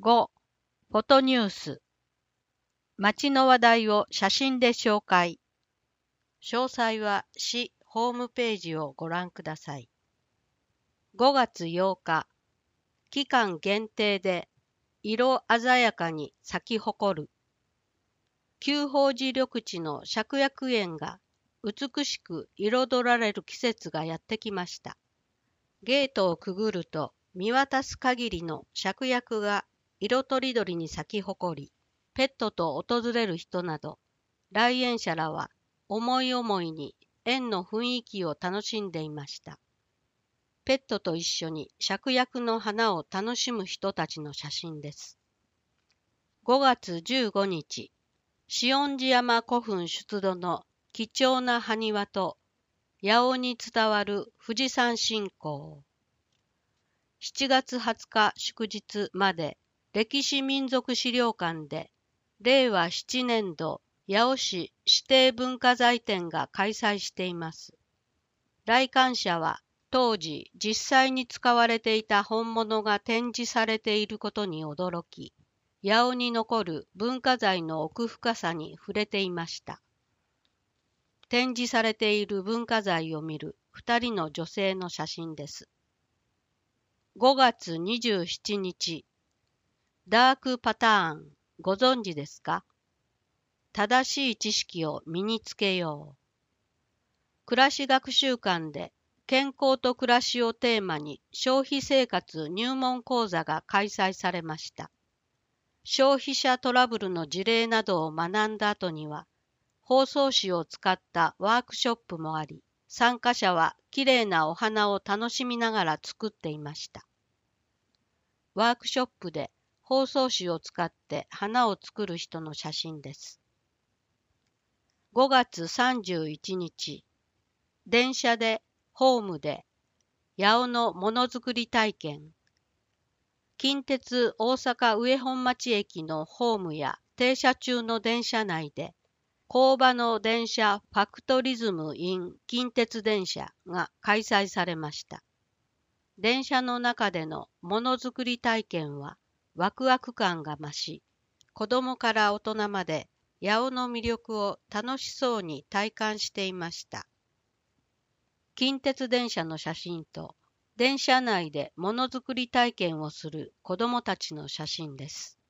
5. フォトニュース。街の話題を写真で紹介。詳細は市ホームページをご覧ください。5月8日、期間限定で色鮮やかに咲き誇る。旧宝寺緑地の芍薬園が美しく彩られる季節がやってきました。ゲートをくぐると見渡す限りの芍薬が色とりどりに咲き誇り、ペットと訪れる人など、来園者らは思い思いに園の雰囲気を楽しんでいました。ペットと一緒に芍薬の花を楽しむ人たちの写真です。5月15日、紫音寺山古墳出土の貴重な埴輪と、八尾に伝わる富士山信仰。7月20日祝日まで、歴史民族資料館で、令和7年度八尾市指定文化財展が開催しています。来館者は当時実際に使われていた本物が展示されていることに驚き、八尾に残る文化財の奥深さに触れていました。展示されている文化財を見る2人の女性の写真です。5月27日、ダークパターン、ご存知ですか？正しい知識を身につけよう。暮らし学習館で健康と暮らしをテーマに消費生活入門講座が開催されました。消費者トラブルの事例などを学んだ後には、包装紙を使ったワークショップもあり、参加者はきれいなお花を楽しみながら作っていました。ワークショップで包装紙を使って花を作る人の写真です。5月31日、電車で、ホームで、八尾のものづくり体験。近鉄大阪上本町駅のホームや停車中の電車内で、工場の電車ファクトリズム in 近鉄電車が開催されました。電車の中でのものづくり体験はワクワク感が増し、子供から大人まで八尾の魅力を楽しそうに体感していました。近鉄電車の写真と電車内でものづくり体験をする子供たちの写真です。